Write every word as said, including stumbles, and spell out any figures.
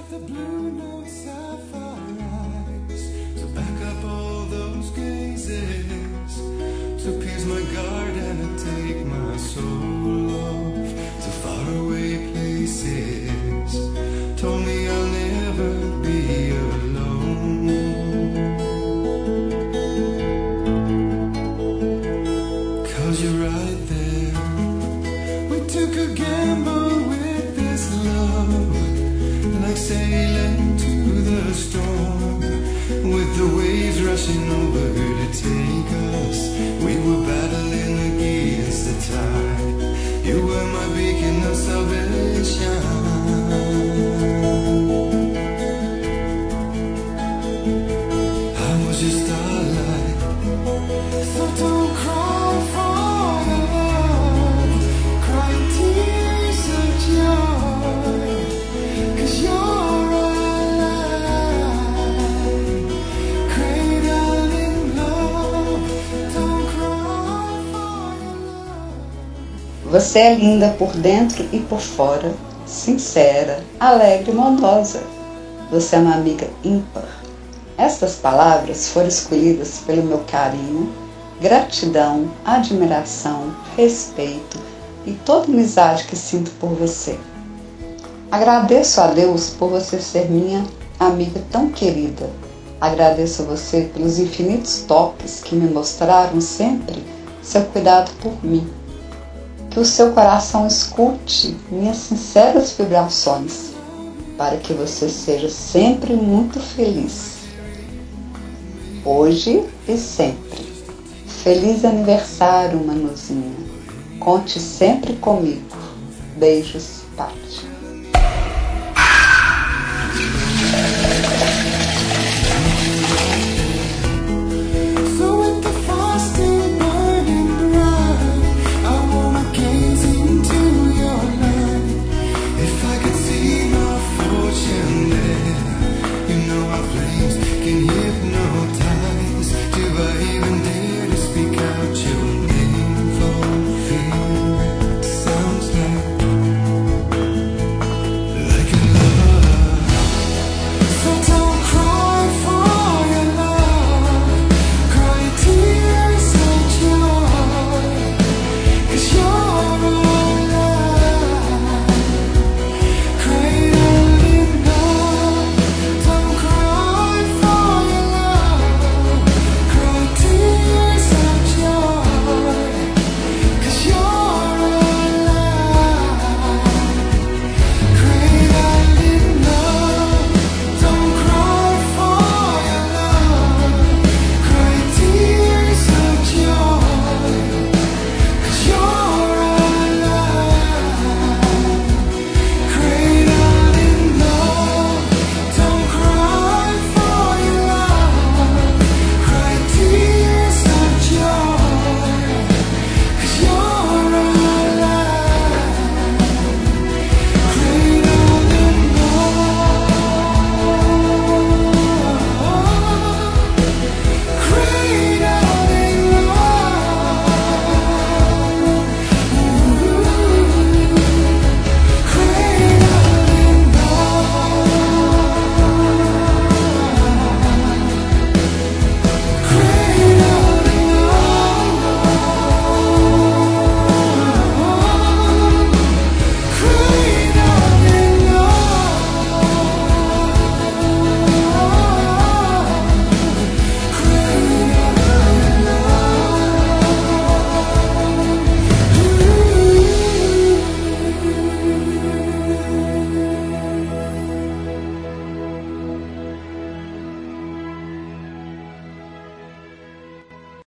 got the blue note sapphire eyes to back up all those gazes, to pierce my guard and to take my soul off to faraway places. Told me I'll never be alone, 'cause you're right there. We took a gamble with this love, like sailing to the storm, with the waves rushing over to take us. We were battling against the tide. You were my beacon of salvation. I was your starlight. So don't cry for your love, cry tears of joy, 'cause you're alive, cradled in love. Don't cry for your love. Você é linda por dentro e por fora, sincera, alegre e bondosa. Você é uma amiga ímpar. Estas palavras foram escolhidas pelo meu carinho, gratidão, admiração, respeito e toda amizade que sinto por você. Agradeço a Deus por você ser minha amiga tão querida. Agradeço a você pelos infinitos toques que me mostraram sempre seu cuidado por mim. Que o seu coração escute minhas sinceras vibrações, para que você seja sempre muito feliz. Hoje e sempre. Feliz aniversário, Manuzinha. Conte sempre comigo. Beijos, Paty.